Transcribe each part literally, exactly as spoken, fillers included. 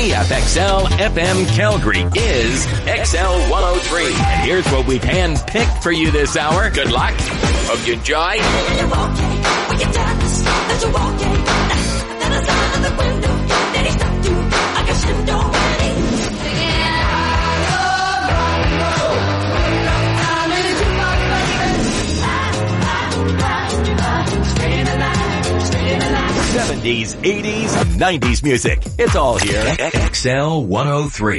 C F X L F M Calgary is X L one oh three. And here's what we've hand-picked for you this hour. Good luck. Hope you enjoy. seventies, eighties, nineties music. It's all here. X L one oh three.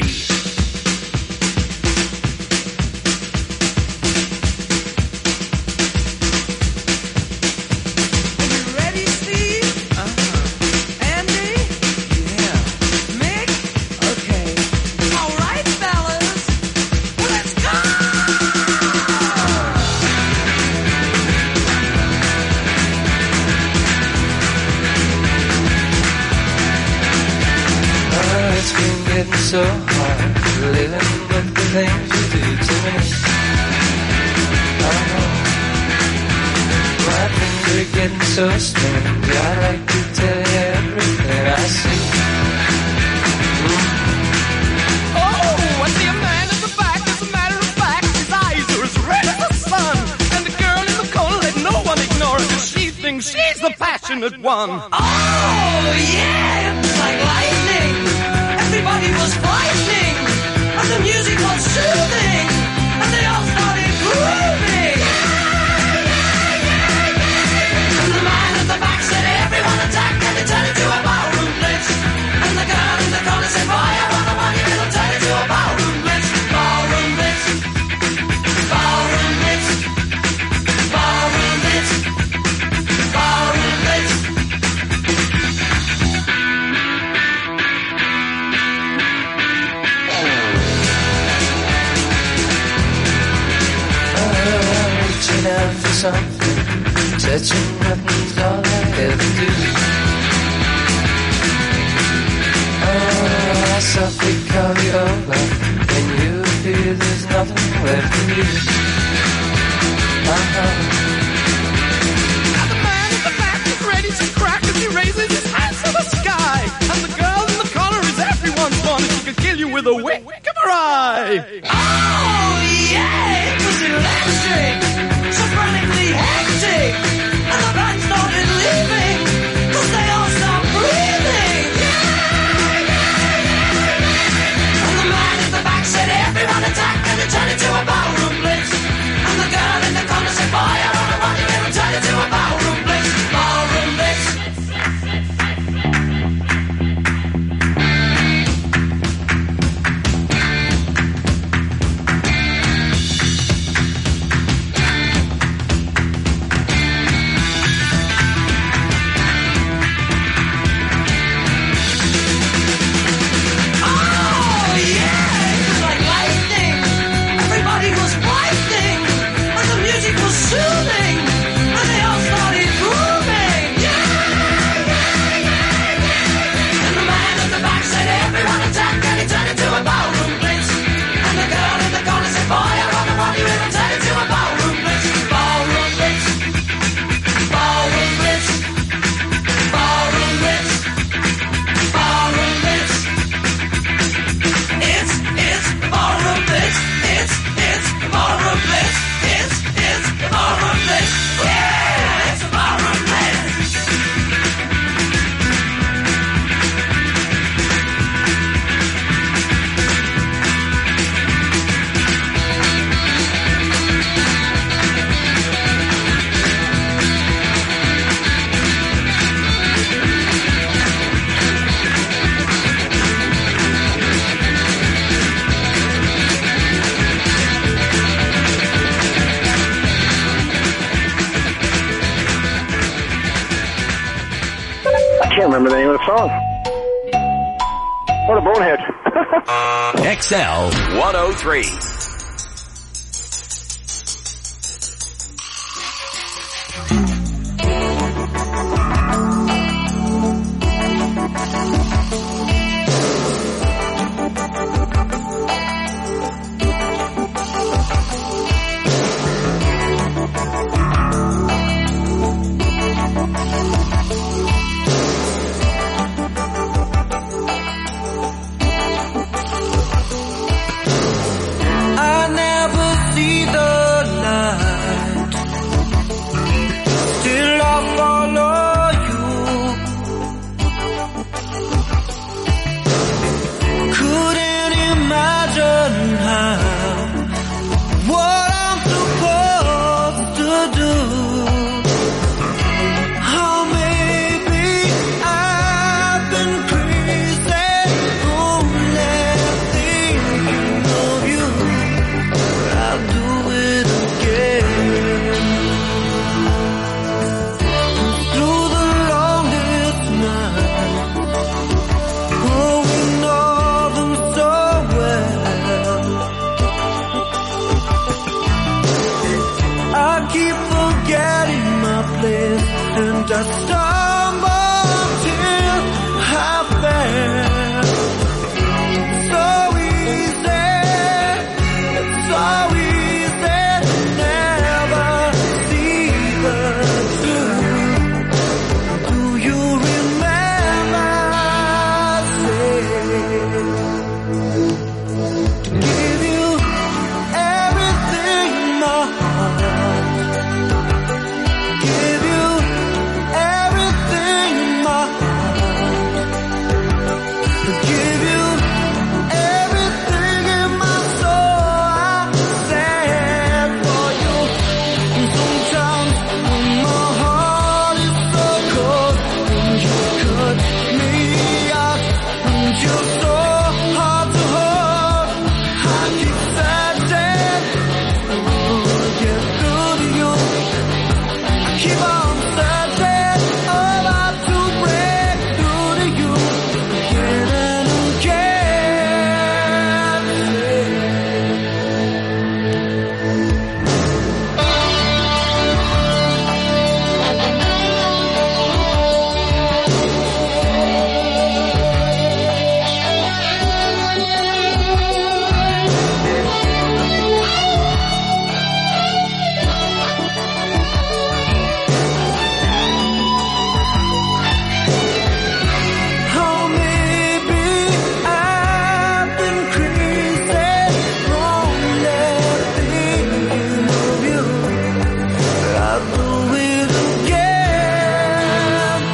So hard living with the things you do to me. I know my things are getting so strange. I like to tell you everything I see. Oh, I see a man in the back. As a matter of fact, his eyes are as red as the sun. And the girl in the corner, let no one ignore her, 'cause she thinks she's the passionate one. Oh yeah, it's like lightning. Everybody was frightening, and the music was soothing, and they all started grooving. And the man at the back said, everyone attack, and it turned into a ballroom blitz. And the girl in the corner said, fire on the money, it'll turn into a ballroom blitz. Ballroom blitz. Ballroom blitz. Ballroom blitz. Ballroom blitz. Out for something, touching nothing's all I ever do. Oh, I softly call you over, when you appear there's nothing left for you. Uh-huh. Now the man at the back is ready to crack as he raises his hands to the sky. And the girl in the corner is everyone's one, and she could kill you with a wink of her eye. Oh, yeah, it was electric. Frantically hectic, and the band started leaving, 'cause they all stopped breathing. And the man at the back said, everyone attack, and it turned into a ballroom blitz. And the girl in the corner said, fire on the money, it'll turn into a ballroom blitz. Ballroom blitz. Can't remember the name of the song. What a bonehead. X L one oh three. keep forgetting my place, and I stumble till I fell. So easy, so easy to never see the truth. Do you remember saying to give you everything in my heart, give you everything in my heart, give you everything in my soul. I stand for you. And sometimes when my heart is so cold, and you cut me off, and you're so hard to hold, I keep searching, I wanna get through to you. I keep on searching, about to break through to you again and oh, maybe I've been crazy, only thinking of you. I'll do it again,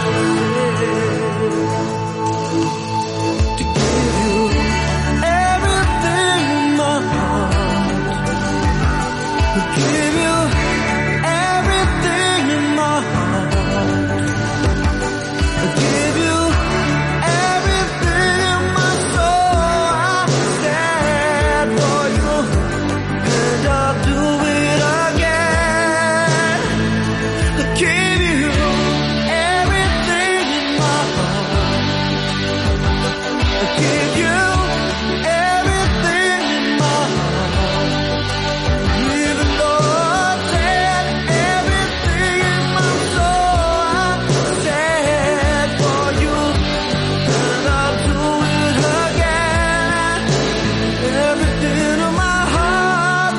to give you everything in my heart, to give you everything in my heart, to give you everything in my soul. I stand for you, and I'll do it again. To give you everything in my heart, to give you everything in my heart, even though I said everything in my soul. I stand for you, and I'll do it again. Everything in my heart,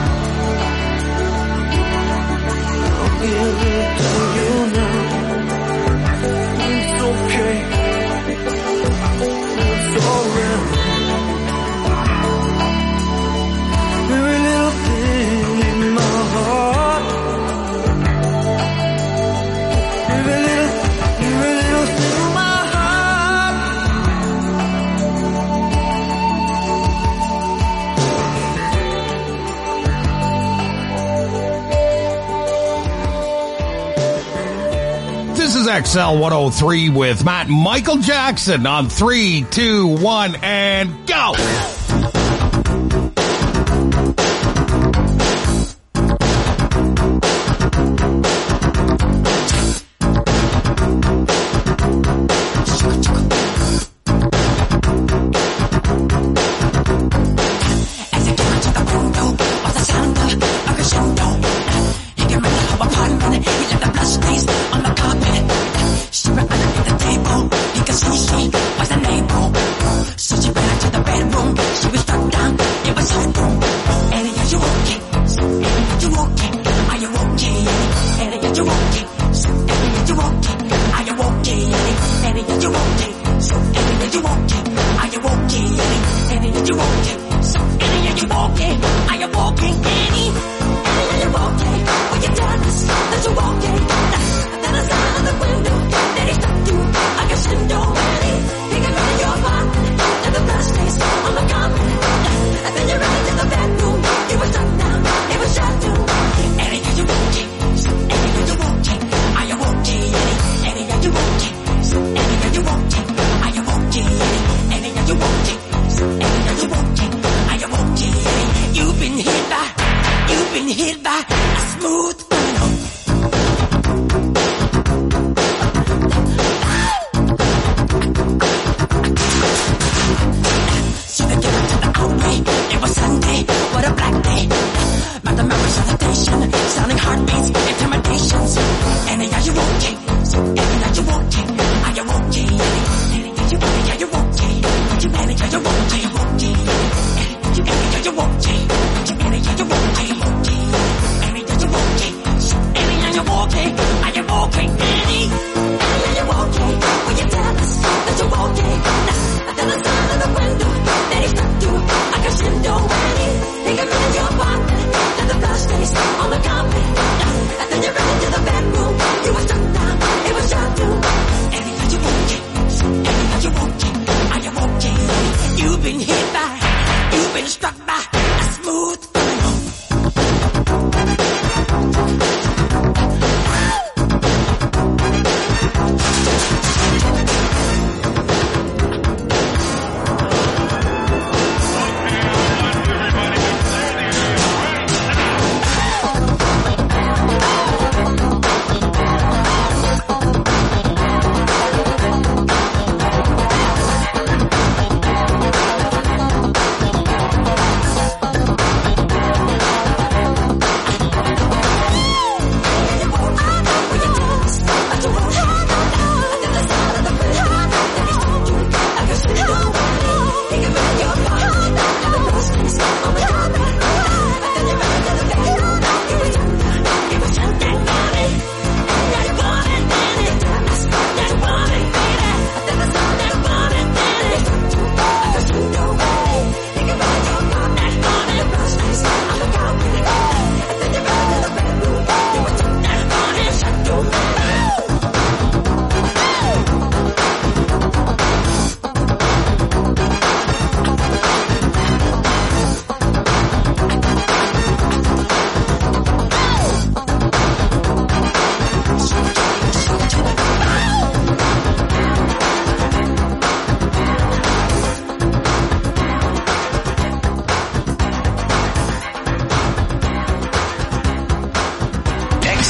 I'll give it to you now. It's okay, it's alright. Every little thing in my heart, every little, every little thing in my heart. This is X L one oh three with Matt and Michael Jackson on three, two, one, and go! As I came into the window, was the sound of a crescendo. He came running up upon me, he left the blood stains on the carpet. She ran underneath the table, he could see she wasn't able. So she ran to the bedroom, she was struck down, it was her room. Ellie, are you okay? So Ellie, are you okay? Are you okay, Ellie? Ellie, are you okay? So Ellie, are you okay? Are you okay, Ellie? Ellie, are you okay? So Ellie, are you okay? Are you okay, Ellie? Ellie, are you okay? So Ellie, are you okay? Are you okay, Ellie? Ellie, are you okay? Will you tell us that you're okay? Then I saw out the window, then he stopped you like a crescendo. Ellie, he came out of your apartment, and the blood stains on the carpet. And then you ran into the bedroom, you were struck down, it was shut down. Ellie, are you okay? So Ellie, are you okay? Are you okay, Ellie? Ellie, are you okay? So Ellie, are you okay? Are you okay, Ellie? Ellie, are you okay? So Ellie, are you okay? Are you okay, Ellie? You've been hit by, you've been hit by a smooth criminal. So they came to the outbreak, it was Sunday, what a black day. But the memories of the station, sounding heartbeat.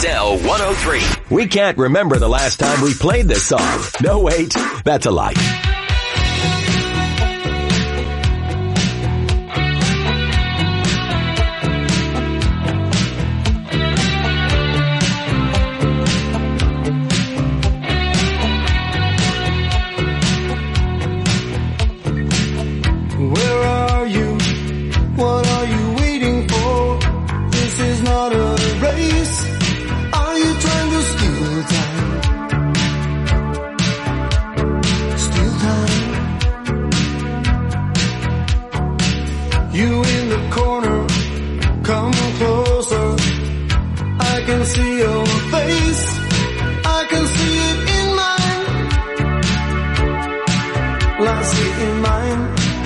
X L one oh three. We can't remember the last time we played this song. No, wait, that's a lie. Where are you? What are you waiting for? This is not a race. Are you trying to steal time? Steal time. You in the corner, come closer. I can see your face. I can see it in mine. Well, I see it in mine.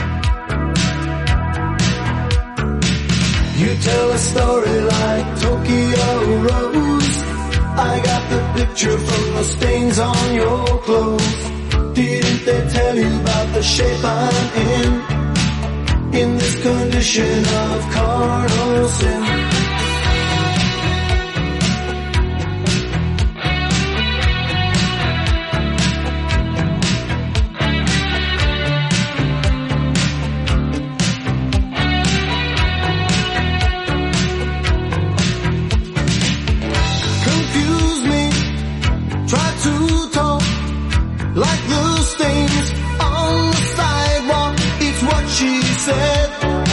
You tell a story like Tokyo Rose. I got the picture from the stains on your clothes. Didn't they tell you about the shape I'm in? In this condition of carnal sin. Confuse me, try to talk like the stains on the sidewalk. It's what she said.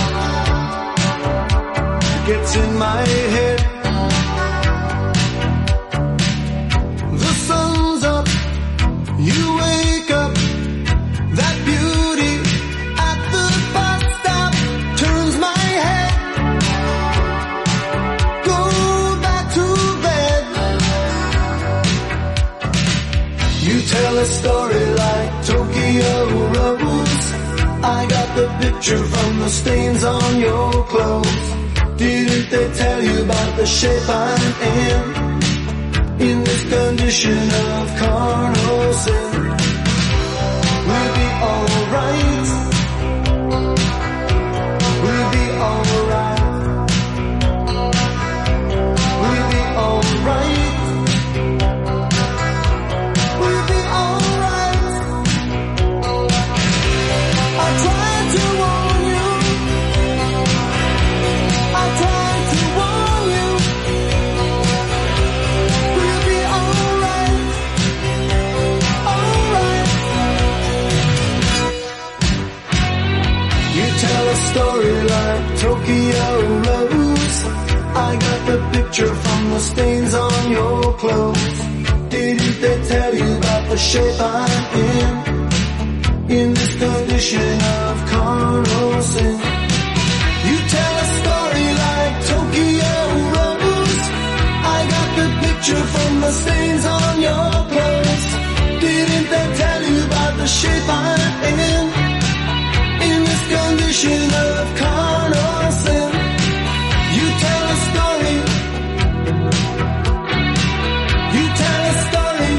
Gets in my head. The sun's up, you wake up. That beauty at the bus stop turns my head. Go back to bed. You tell a story like Tokyo Rose. I got the picture from the stains on your clothes. Didn't they tell you about the shape I'm in? In this condition of carnal sin. We'll be alright. We'll be alright. We'll be alright. We'll be alright. I tried to warn you. I tried to warn you. We'll be alright. Alright. You tell a story like Tokyo Rose. I got the picture from the stains on your clothes. Didn't they tell you about the shape I'm in? In this condition of carnal sin. You tell a story like Tokyo Rose. I got the picture from the stains on your clothes. Didn't they tell you about the shape I'm in? In this condition of carnal sin. You tell a story. You tell a story.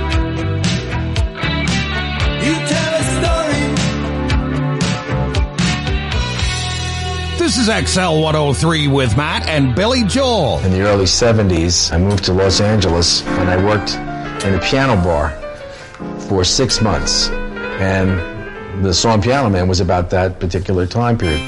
You tell a story. This is X L one oh three with Matt and Billy Joel. In the early seventies, I moved to Los Angeles and I worked in a piano bar for six months. And the song Piano Man was about that particular time period.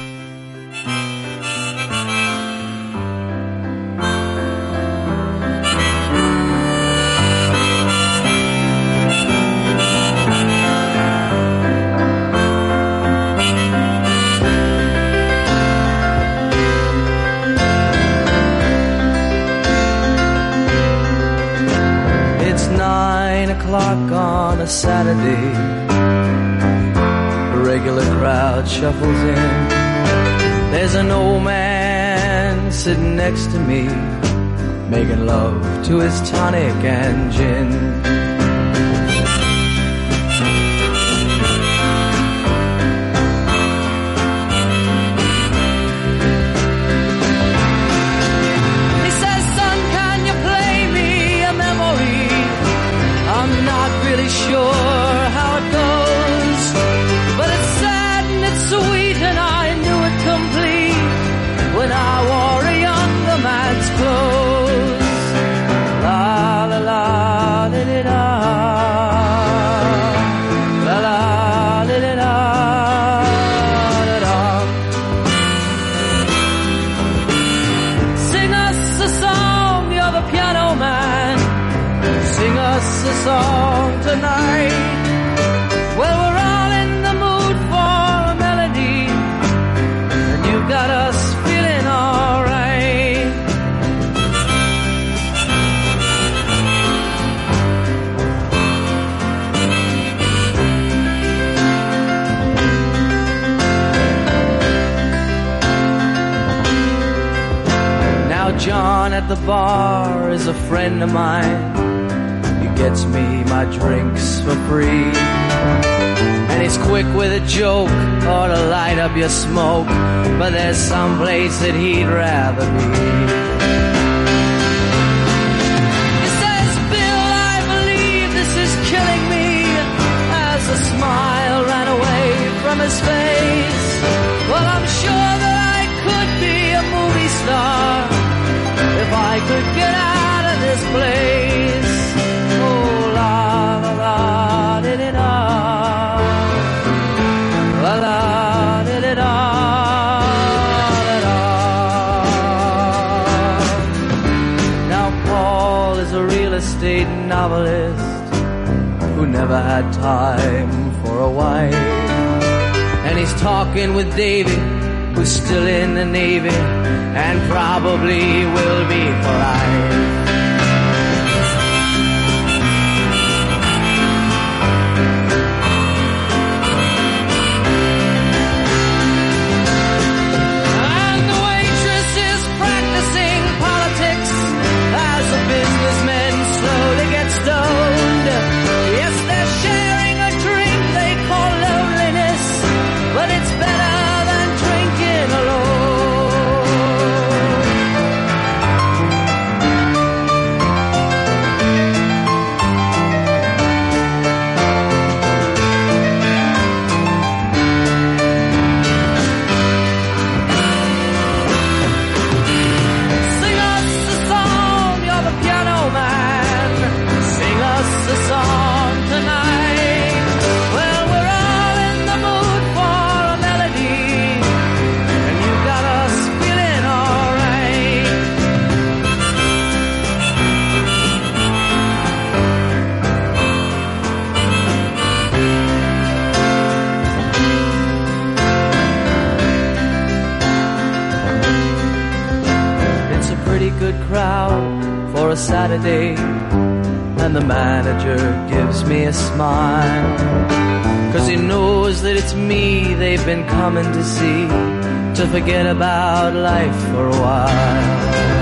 It's nine o'clock on a Saturday. A regular crowd shuffles in. There's an old man sitting next to me, making love to his tonic and gin. He says, son, can you play me a memory? I'm not really sure how it goes, but it's sad and it's sweet and I knew it complete when I wore a younger man's clothes. us a song tonight. Well, we're all in the mood for a melody, and you got us feeling all right. Now John at the bar is a friend of mine. He gets me my drinks for free, and he's quick with a joke or to light up your smoke, but there's some place that he'd rather be. He says, Bill, I believe this is killing me, as a smile ran away from his face. Well, I'm sure that I could be a movie star if I could get out of this place. Oh, la, la, la, di, di, da. La, la, di, di, da, da, da. Now Paul is a real estate novelist who never had time for a wife, and he's talking with Davy, who's still in the Navy and probably will be for life. And the waitress is practicing politics as the businessmen slowly get stoned. Yes, they're sharing a drink they call loneliness, but it's better than drinking alone. Sing us a song, you're the piano man. Sing us a song tonight. Well, we're all in the mood for a melody, and you got us feeling all right. It's a pretty good crowd for a Saturday, and the manager gives me a smile, 'cause he knows that it's me they've been coming to see, to forget about life for a while.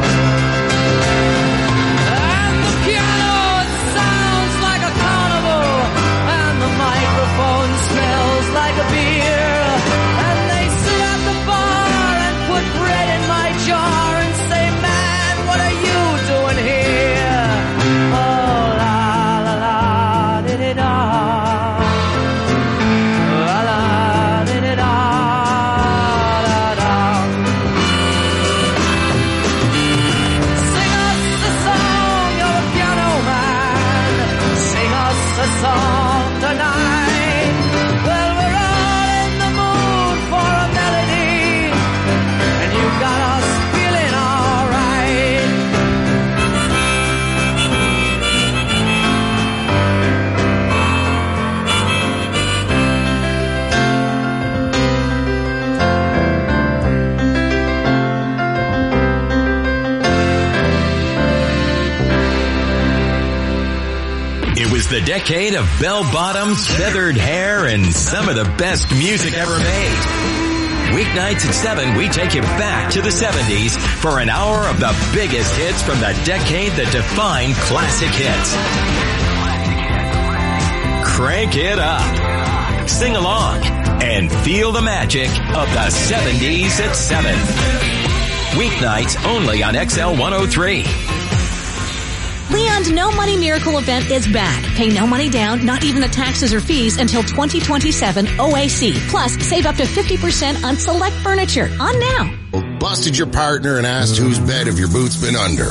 And the piano, it sounds like a carnival, and the microphone smells like a beer, and they sit at the bar and put bread in my jar and say, man, what are you doing here? Oh, la, la, la, di, di, da. La, la, di, di, da, da, da. Sing us a song, you're a piano man. Sing us a song tonight. Well, we're all in the mood for a melody, and you got us feeling all right. It was the decade of bell-bottoms, feathered hair, and some of the best music ever made. Weeknights at seven, we take you back to the seventies for an hour of the biggest hits from the decade that defined classic hits. Crank it up, sing along, and feel the magic of the seventies at seven. Weeknights only on X L one oh three. Leon's No Money Miracle event is back. Pay no money down, not even the taxes or fees until twenty twenty-seven O A C. Plus, save up to fifty percent on select furniture. On now. Busted your partner and asked whose bed have your boots been under.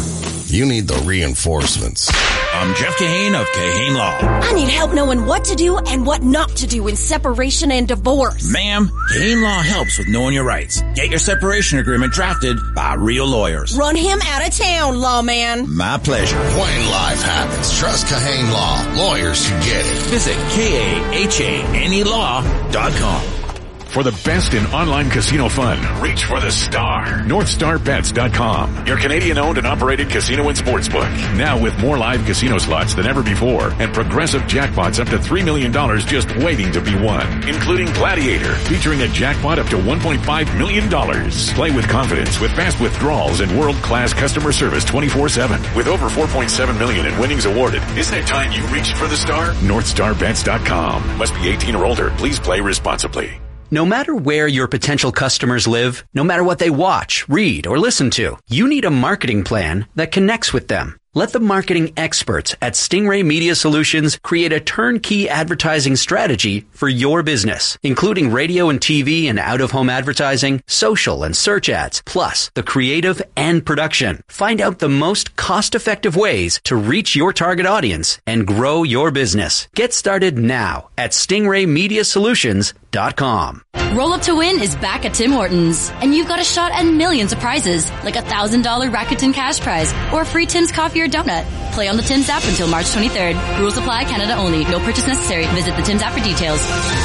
you need the reinforcements. I'm Jeff Kahane of Kahane Law. I need help knowing what to do and what not to do in separation and divorce. Ma'am, Kahane Law helps with knowing your rights. Get your separation agreement drafted by real lawyers. Run him out of town, lawman. My pleasure. When life happens, trust Kahane Law. Lawyers who get it. Visit K A H A N E law dot com. For the best in online casino fun, reach for the star. North Star Bets dot com, your Canadian-owned and operated casino and sportsbook. Now with more live casino slots than ever before and progressive jackpots up to three million dollars just waiting to be won, including Gladiator, featuring a jackpot up to one point five million dollars. Play with confidence with fast withdrawals and world-class customer service twenty-four seven. With over four point seven million dollars in winnings awarded, isn't it time you reached for the star? North Star Bets dot com. Must be eighteen or older. Please play responsibly. No matter where your potential customers live, no matter what they watch, read, or listen to, you need a marketing plan that connects with them. Let the marketing experts at Stingray Media Solutions create a turnkey advertising strategy for your business, including radio and T V and out-of-home advertising, social and search ads, plus the creative and production. Find out the most cost-effective ways to reach your target audience and grow your business. Get started now at stingray media solutions dot com. Roll Up to Win is back at Tim Hortons, and you've got a shot at millions of prizes, like a one thousand dollars Rakuten cash prize or a free Tim's coffee or donut. Play on the Tim's app until March twenty-third. Rules apply, Canada only. No purchase necessary. Visit the Tim's app for details.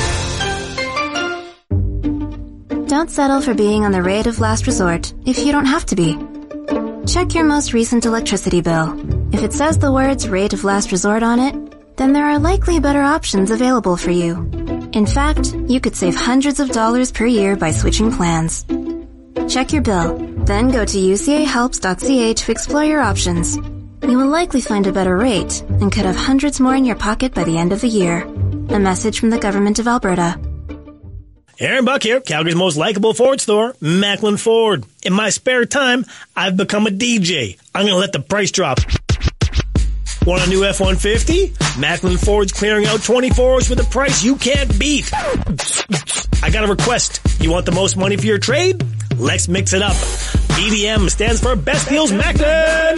Don't settle for being on the rate of last resort if you don't have to be. Check your most recent electricity bill. If it says the words rate of last resort on it, then there are likely better options available for you. In fact, you could save hundreds of dollars per year by switching plans. Check your bill, then go to u c a helps dot c a to explore your options. You will likely find a better rate and could have hundreds more in your pocket by the end of the year. A message from the Government of Alberta. Aaron Buck here, Calgary's most likable Ford store, Macklin Ford. In my spare time, I've become a D J. I'm going to let the price drop. Want a new F one fifty? Macklin Ford's clearing out twenty-fours with a price you can't beat. I got a request. You want the most money for your trade? Let's mix it up. B D M stands for Best Deals Macklin.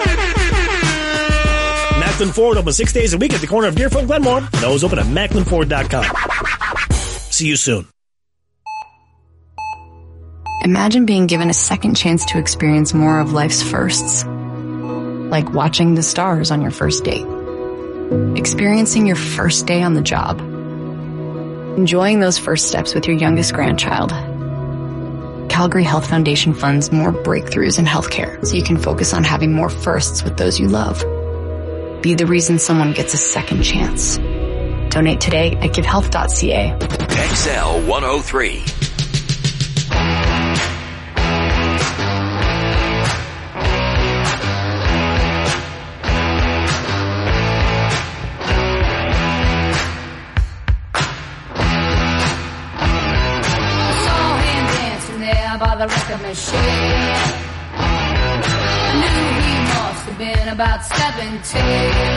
Macklin Ford open six days a week at the corner of Deerfoot and Glenmore. And always open at macklin ford dot com. See you soon. Imagine being given a second chance to experience more of life's firsts. Like watching the stars on your first date. Experiencing your first day on the job. Enjoying those first steps with your youngest grandchild. Calgary Health Foundation funds more breakthroughs in healthcare so you can focus on having more firsts with those you love. Be the reason someone gets a second chance. Donate today at give health dot c a. X L one oh three. By the record machine, I knew he must have been about seventeen.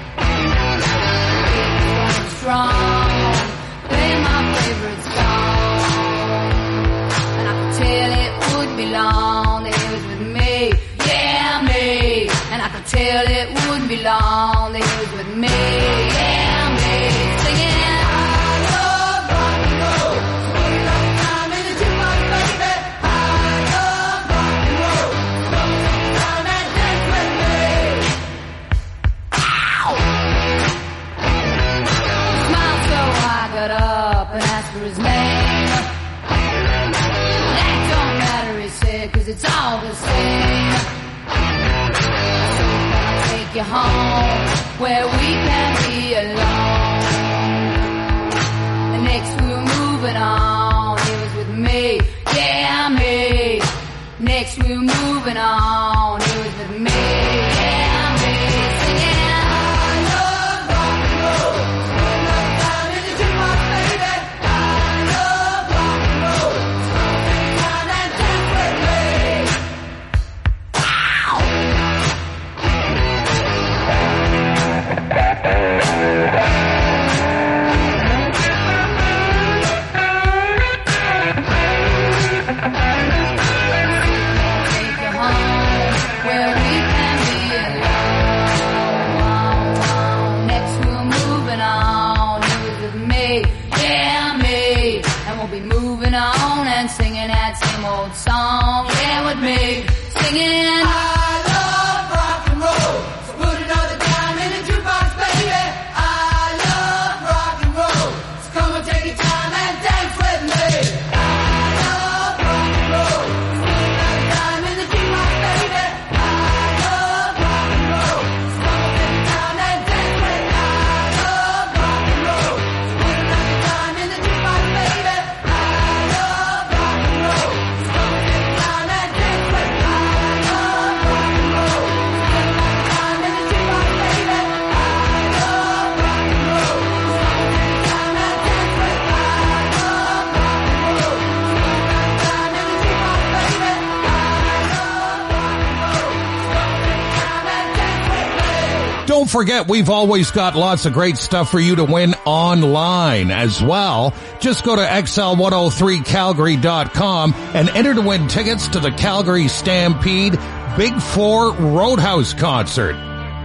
He was going strong, playing my favorite song, and I could tell it would be long that he was with me, yeah me. And I could tell it wouldn't be long that he was with me, yeah me. Singing. His name. That don't matter, he said, cause it's all the same. So I'll take you home where we can be alone. And next we were moving on. He was with me, yeah me. Next we were moving on. He was with me, yeah me. Singing. Take you home Don't forget, we've always got lots of great stuff for you to win online as well. Just go to X L one oh three Calgary dot com and enter to win tickets to the Calgary Stampede Big Four Roadhouse concert.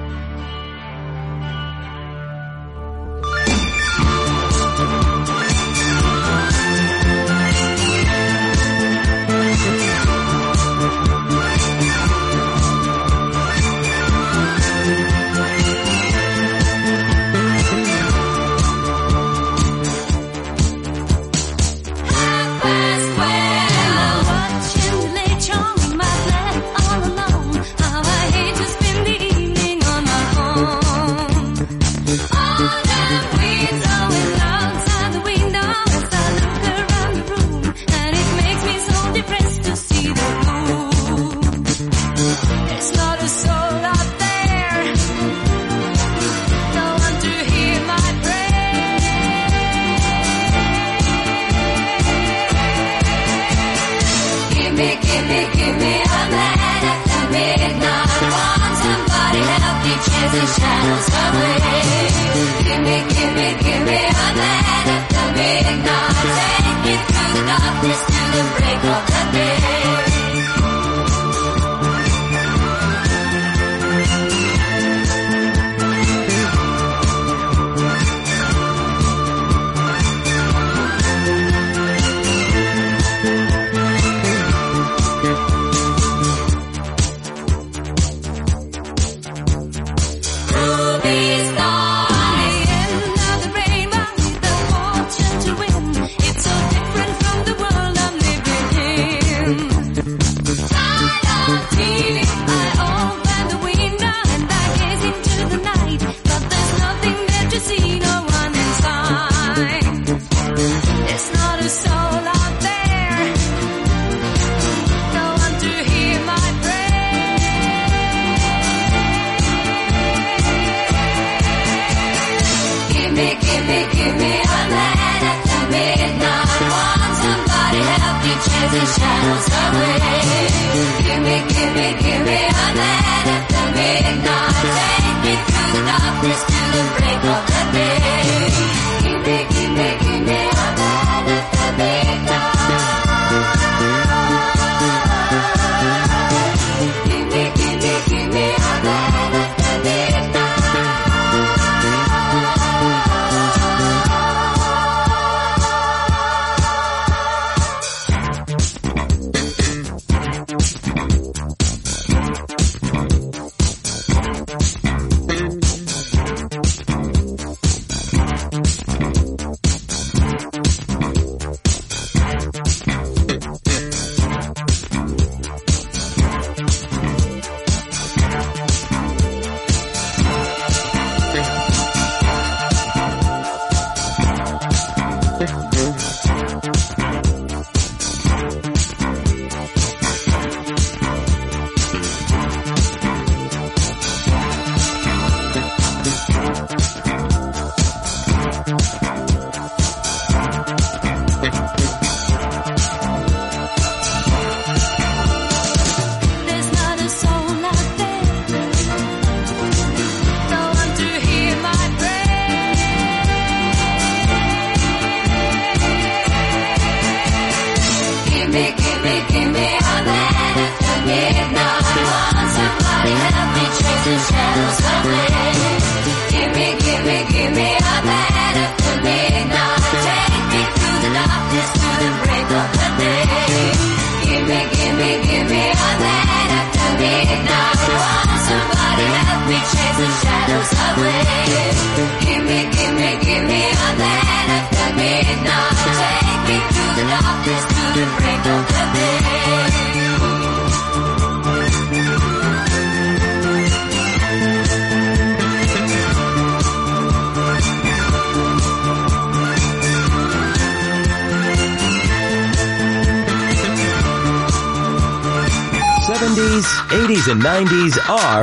eighties and nineties are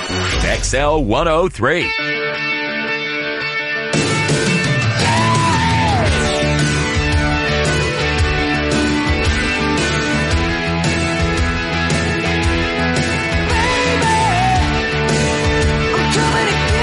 X L one oh three. Coming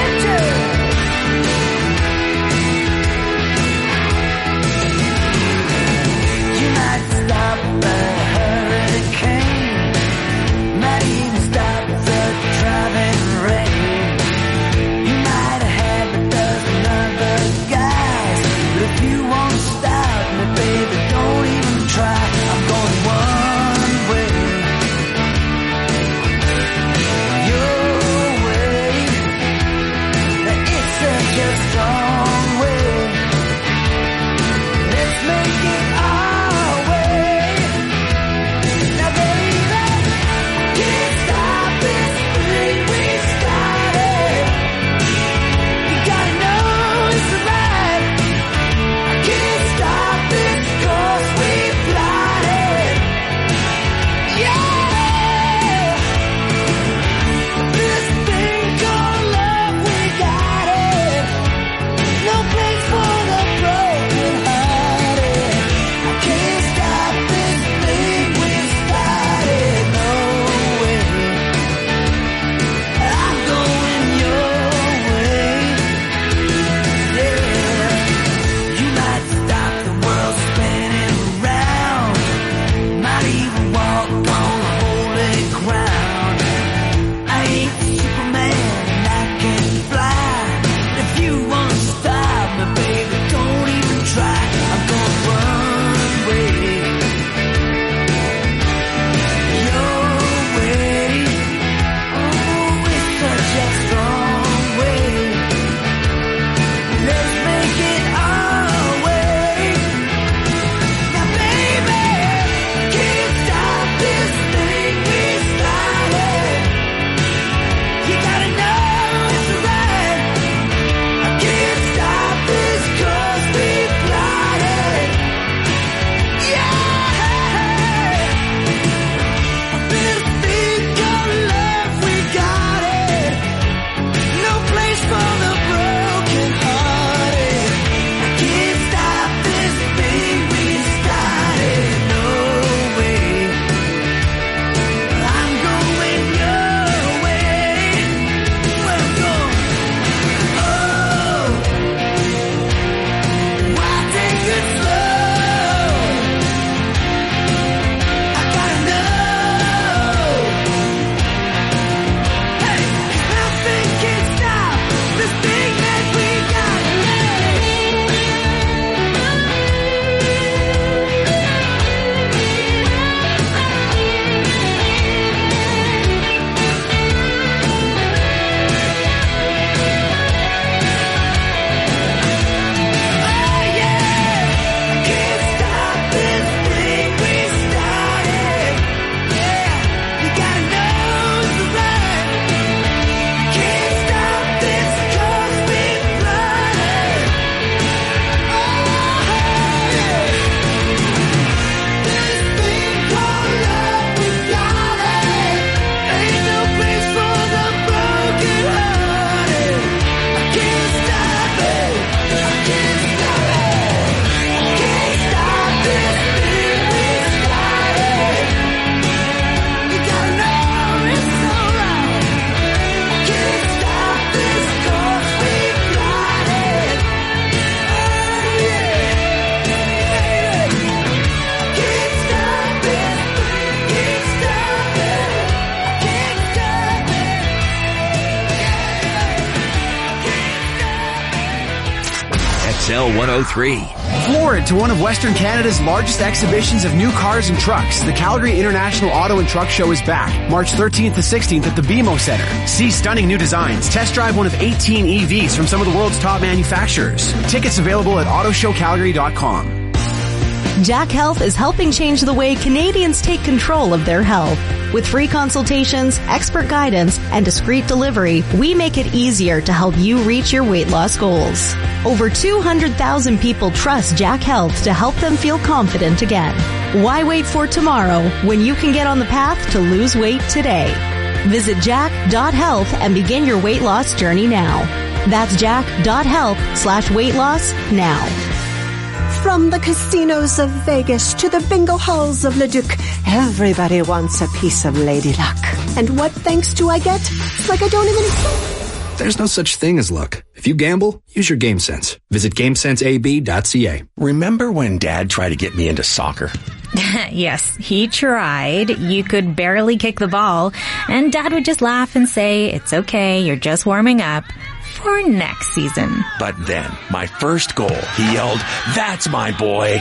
X L one oh three. Forward to one of Western Canada's largest exhibitions of new cars and trucks. The Calgary International Auto and Truck Show is back, March thirteenth to sixteenth at the B M O Center. See stunning new designs. Test drive one of eighteen E Vs from some of the world's top manufacturers. Tickets available at auto show calgary dot com. Jack Health is helping change the way Canadians take control of their health. With free consultations, expert guidance, and discreet delivery, we make it easier to help you reach your weight loss goals. Over two hundred thousand people trust Jack Health to help them feel confident again. Why wait for tomorrow when you can get on the path to lose weight today? Visit jack dot health and begin your weight loss journey now. That's jack dot health slash weight loss now. From the casinos of Vegas to the bingo halls of Leduc, everybody wants a piece of Lady Luck. And what thanks do I get? It's like I don't even... There's no such thing as luck. If you gamble, use your game sense. Visit game sense a b dot c a. Remember when Dad tried to get me into soccer? Yes, he tried. You could barely kick the ball, and Dad would just laugh and say, "It's okay, you're just warming up for next season." But then, my first goal, he yelled, "That's my boy!"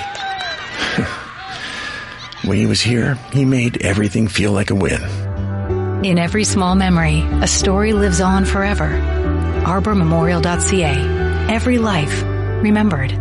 When he was here, he made everything feel like a win. In every small memory, a story lives on forever. arbor memorial dot c a. Every life remembered.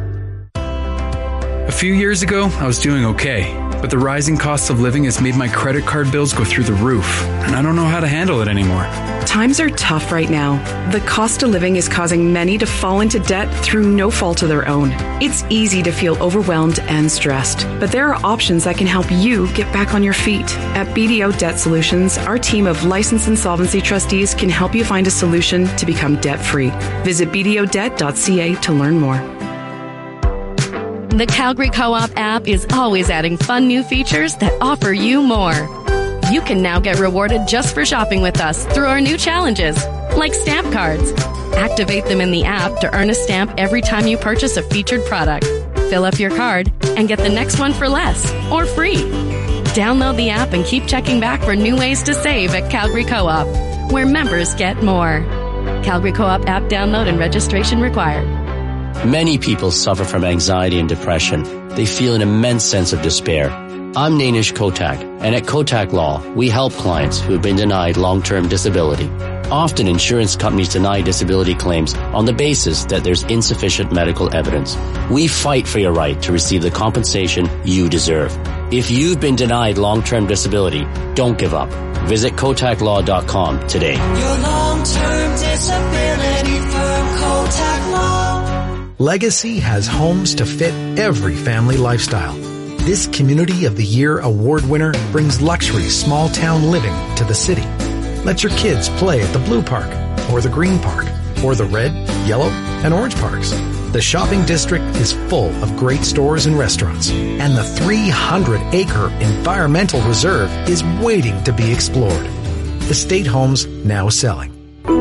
A few years ago, I was doing okay, but the rising cost of living has made my credit card bills go through the roof, and I don't know how to handle it anymore. Times are tough right now. The cost of living is causing many to fall into debt through no fault of their own. It's easy to feel overwhelmed and stressed, but there are options that can help you get back on your feet. At B D O Debt Solutions, our team of licensed insolvency trustees can help you find a solution to become debt-free. Visit b d o debt dot c a to learn more. The Calgary Co-op app is always adding fun new features that offer you more. You can now get rewarded just for shopping with us through our new challenges, like stamp cards. Activate them in the app to earn a stamp every time you purchase a featured product. Fill up your card and get the next one for less or free. Download the app and keep checking back for new ways to save at Calgary Co-op, where members get more. Calgary Co-op app download and registration required. Many people suffer from anxiety and depression. They feel an immense sense of despair. I'm Nainish Kotak, and at Kotak Law, we help clients who have been denied long-term disability. Often insurance companies deny disability claims on the basis that there's insufficient medical evidence. We fight for your right to receive the compensation you deserve. If you've been denied long-term disability, don't give up. Visit kotak law dot com today. Your long-term disability firm, Kotak Law. Legacy has homes to fit every family lifestyle. This Community of the Year award winner brings luxury small-town living to the city. Let your kids play at the Blue Park, or the Green Park, or the Red, Yellow, and Orange Parks. The shopping district is full of great stores and restaurants, and the three hundred acre environmental reserve is waiting to be explored. Estate homes now selling.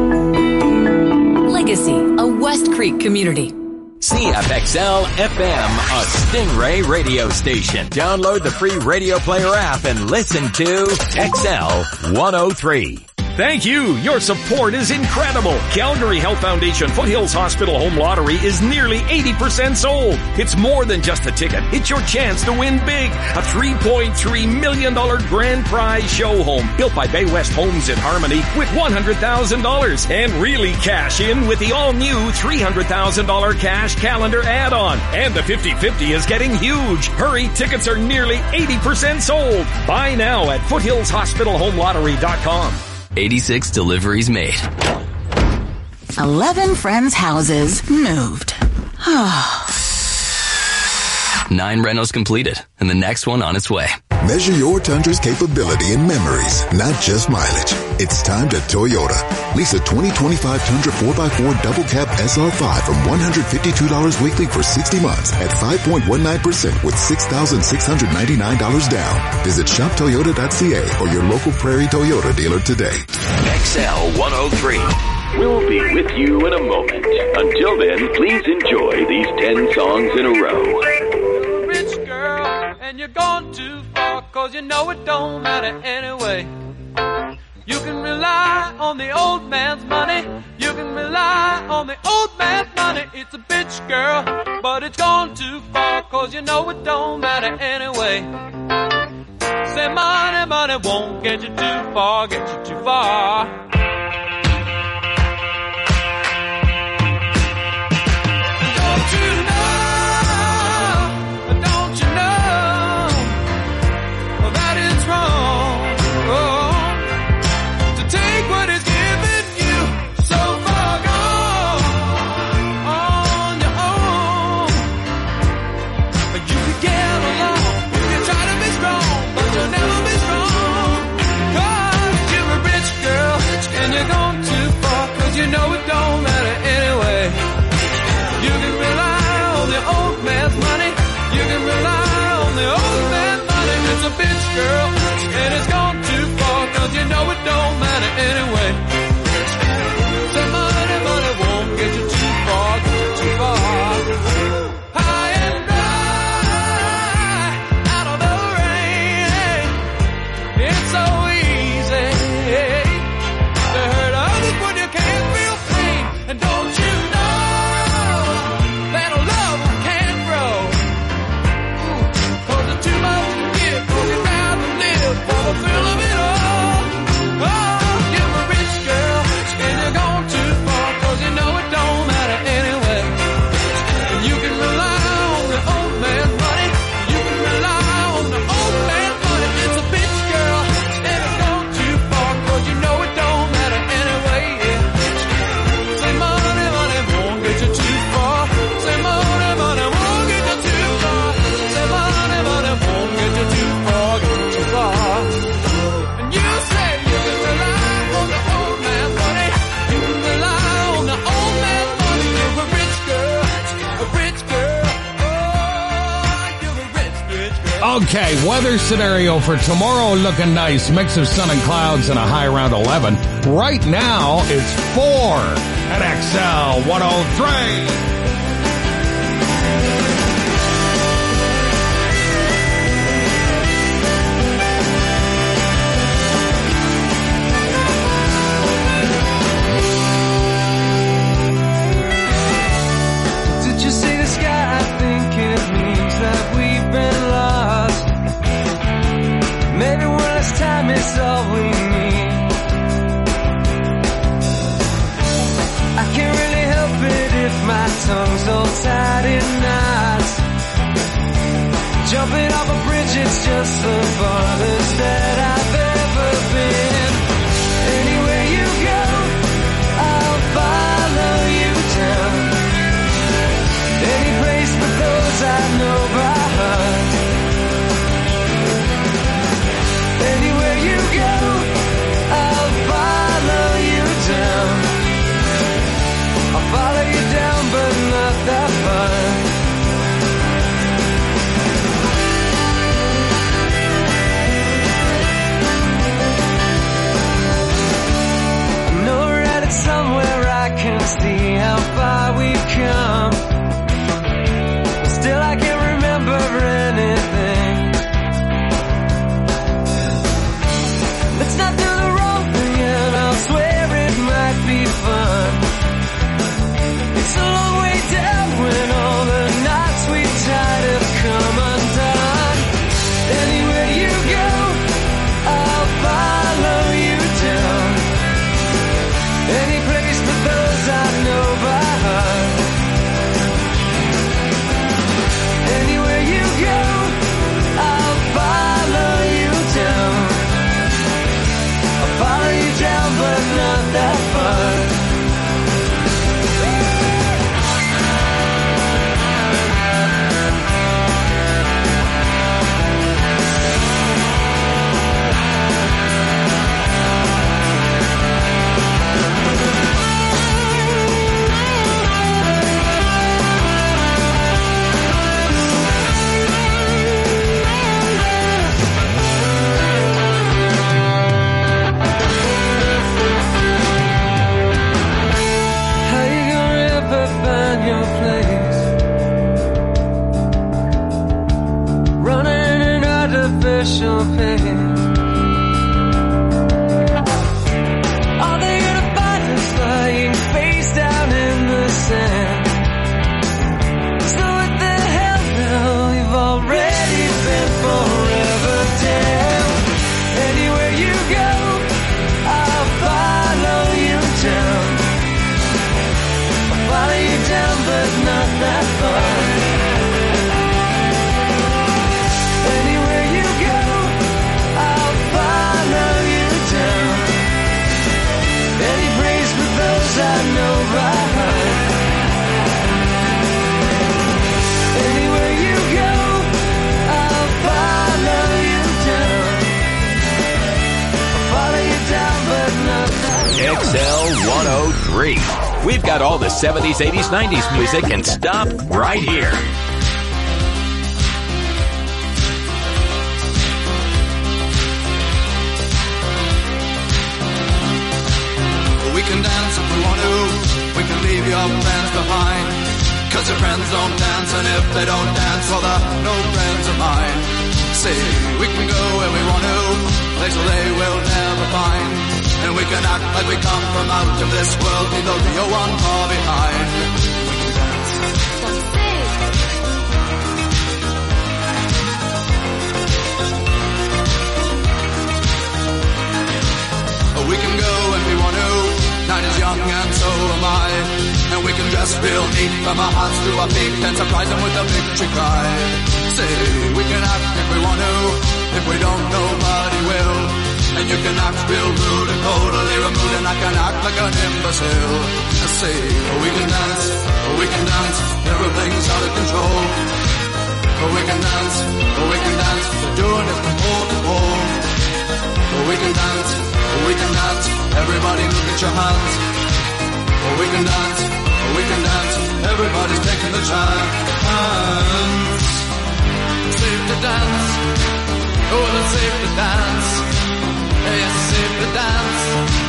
Legacy, a West Creek community. C F X L F M, a Stingray radio station. Download the free Radio Player app and listen to X L one oh three. Thank you. Your support is incredible. Calgary Health Foundation Foothills Hospital Home Lottery is nearly eighty percent sold. It's more than just a ticket. It's your chance to win big. A three point three million dollars grand prize show home built by Bay West Homes in Harmony with one hundred thousand dollars. And really cash in with the all-new three hundred thousand dollars cash calendar add-on. And the fifty-fifty is getting huge. Hurry, tickets are nearly eighty percent sold. Buy now at foothills hospital home lottery dot com. eighty-six deliveries made. Eleven friends' houses moved. Nine rentals completed, and the next one on its way. Measure your Tundra's capability in memories, not just mileage. It's time to Toyota. Lease a twenty twenty-five Tundra four by four Double Cab S R five from one hundred fifty-two dollars weekly for sixty months at five point one nine percent with six thousand six hundred ninety-nine dollars down. Visit shop toyota dot c a or your local Prairie Toyota dealer today. X L one oh three. We'll be with you in a moment. Until then, please enjoy these ten songs in a row. Rich girl, and you're gone too far, cause you know it don't matter anyway. You can rely on the old man's money. You can rely on the old man's money. It's a bitch, girl, but it's gone too far, cause you know it don't matter anyway. Say money, money won't get you too far, get you too far. Don't you know, don't you know that it's wrong? Oh. Take what is given you, so far gone on your own. But you can get along, you can try to be strong, but you'll never be strong. Cause you're a rich girl, and you're gone too far, cause you know it don't matter anyway. You can rely on the old man's money, you can rely on the old man's money. It's a bitch, girl, and it's gone too far, cause you know it don't matter anyway. So money, money won't get you too far, get you too far. High and dry, out of the rain. It's so easy to hurt others when you can't feel pain. And don't you know that love can't grow? Cause it's too much to give, cause you'd rather live for the thrill of it all. Okay, weather scenario for tomorrow looking nice. Mix of sun and clouds and a high around eleven. Right now, it's four at X L one oh three. Time is all we need. I can't really help it if my tongue's all tied in knots. Jumping off a bridge, it's just the farthest that I've ever been. Anywhere you go, I'll follow you down. Any place but those I know by heart. Anywhere you go, I'll follow you down. I'll follow you down, but not that far. I know we're headed somewhere I can see how far we've come. Still I can't remember anything. Let's not do the wrong thing and I'll swear it might be fun. It's a long way down when all the knots we tied have come undone. Anywhere you go, I'll follow you down. Any place but those I know by heart. oh three. We've got all the seventies, eighties, nineties music and stop right here. We can dance if we want to. We can leave your friends behind. Cause your friends don't dance, and if they don't dance, well, they're no friends of mine. See, we can go where we want to, places they will never find. And we can act like we come from out of this world, leave the real one far behind. We can dance. We can go if we want to. Night is young and so am I. And we can dress real neat from our hearts to our feet and surprise them with a victory cry. Say, we can act if we want to. If we don't, nobody will. And you can act real rude and totally removed, and I can act like an imbecile. I say, we can dance, we can dance, everything's out of control. We can dance, we can dance, we're doing it from pole to pole. We can dance, we can dance, everybody look at your hands. We can dance, we can dance, everybody's taking the chance. Safe to dance, oh, it's safe to dance. Yes, it's safe to dance.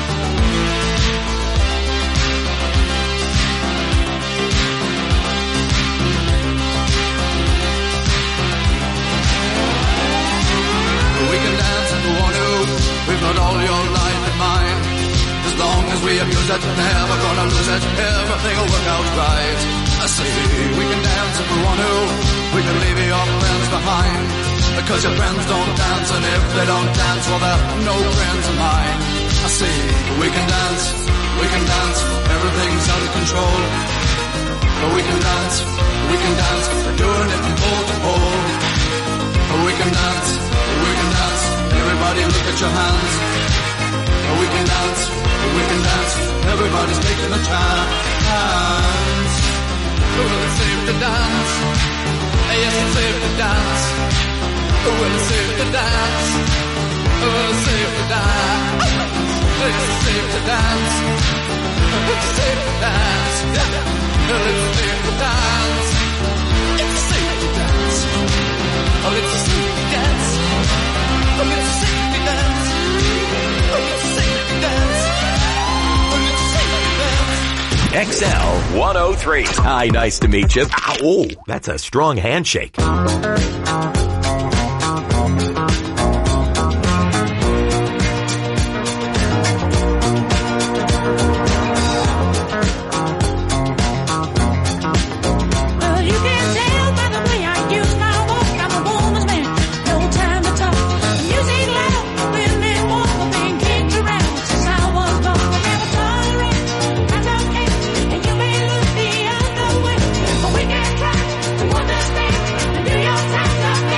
We can dance if we want to. We've got all your life in mind. As long as we abuse it, never gonna lose it. Everything will work out right. I say we can dance if we want to. We can leave your friends behind. Because your friends don't dance, and if they don't dance, well, they're no friends of mine. I say we can dance, we can dance. Everything's out of control. But we can dance, we can dance. We're doing it from pole to pole. We can dance, we can dance. Everybody look at your hands. We can dance, we can dance. Everybody's taking a chance. Well, it's safe to dance. Yes, it's safe to dance. Well, it's safe to dance. Well, it's safe to dance. It's safe to dance. It's safe to dance. Well, it's safe to dance. It's safe to dance. Oh, it's safe to dance. Oh, it's safe to dance. Oh, it's safe to dance. Oh, it's safe to dance. X L one oh three. Hi, nice to meet you. Oh, that's a strong handshake. We can try to understand and do your time.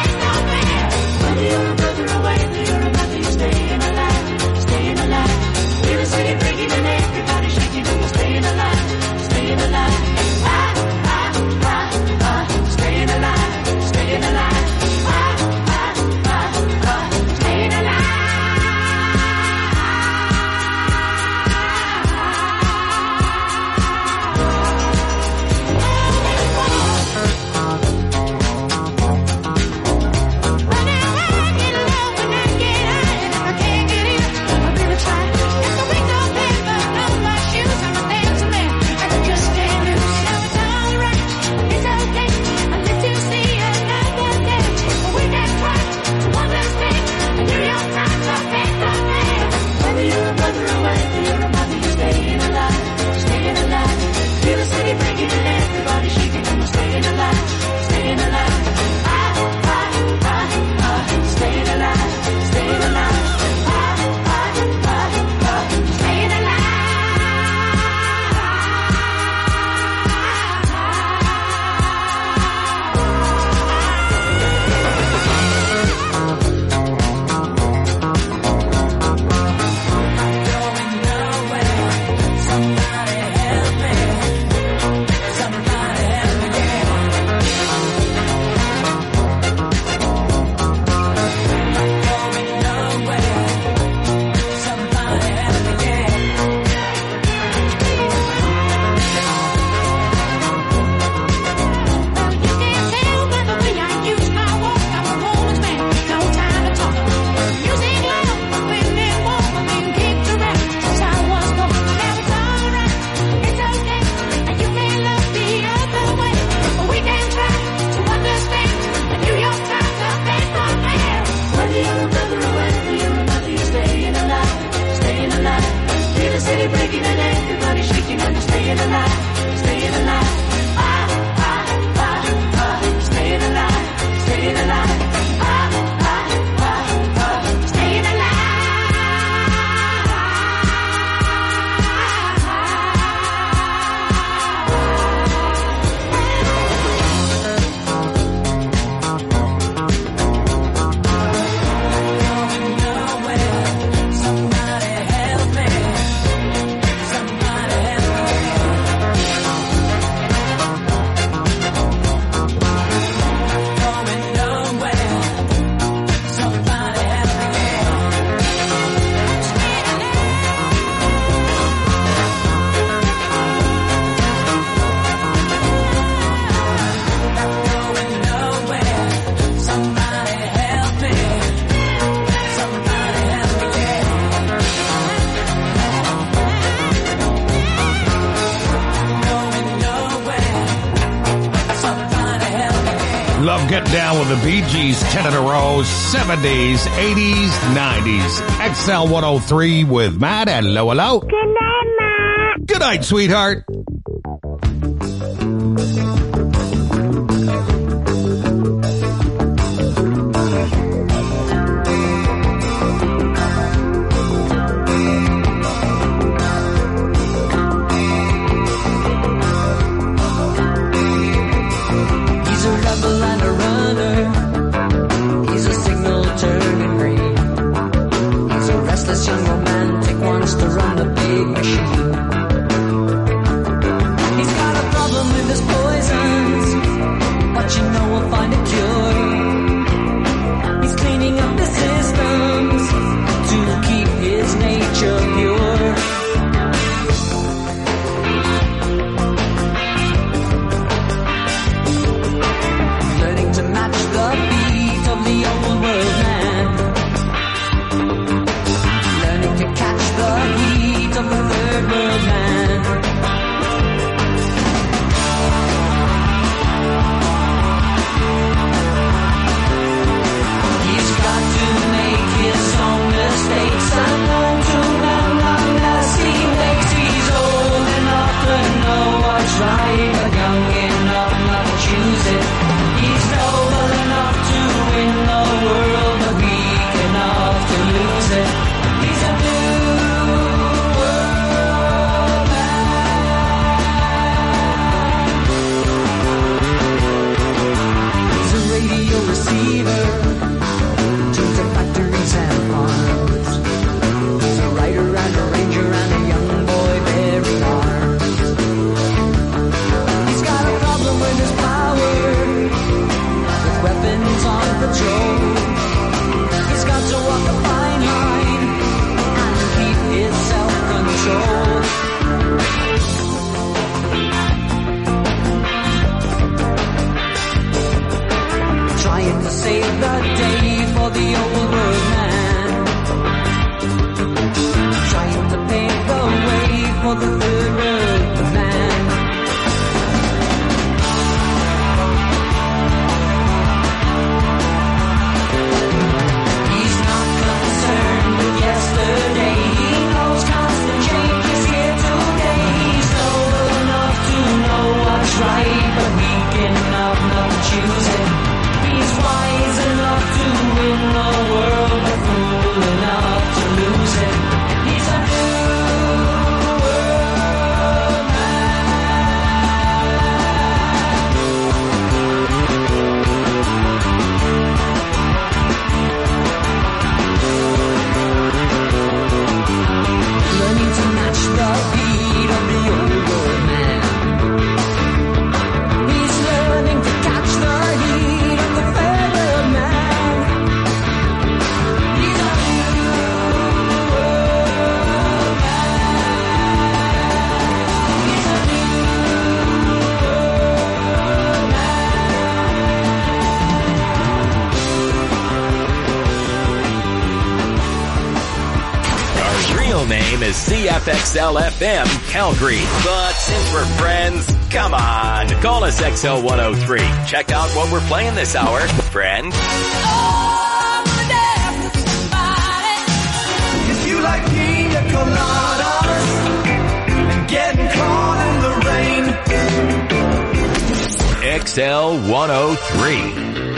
I'll get down with the Bee Gees ten in a row, seventies, eighties, nineties. X L one oh three with Matt. Hello, hello. Good night, Matt. Good night, sweetheart. Young romantic wants to run a big machine. He's got a problem with his poisons, but you know we'll find a cure. He's cleaning up the systems to keep his nature pure. Learning to match the beat of the old world man, to catch the heat of the third world man. He's got to make his own mistakes and learn to learn as he makes. He's old enough to know what's right, but young enough not to choose it. He's noble enough to win the world, but weak enough to lose it. He's a radio receiver, tunes of factories and farms. He's a writer and a ranger and a young boy bearing arms. He's got a problem with his power, with weapons on patrol. He's got to walk a fine line and keep his self-control. Trying to save the day for the old world man, trying to pave the way for the third world man. He's not concerned with yesterday, he knows constant change is here today. He's noble enough to know what's right, but weak enough not to choose it. He's wise enough to win the world, but fool enough to lose it. He's a new world man. Learning to match the beat of the old world man. He's learning to catch the heat of the third world man. He's a new world man. He's a new world man. Our real name is C F X L F M Calgary, but since we're friends, come on, call us X L one oh three. Check out what we're playing this hour, friend. If you like pina coladas and getting caught in the rain, X L one oh three.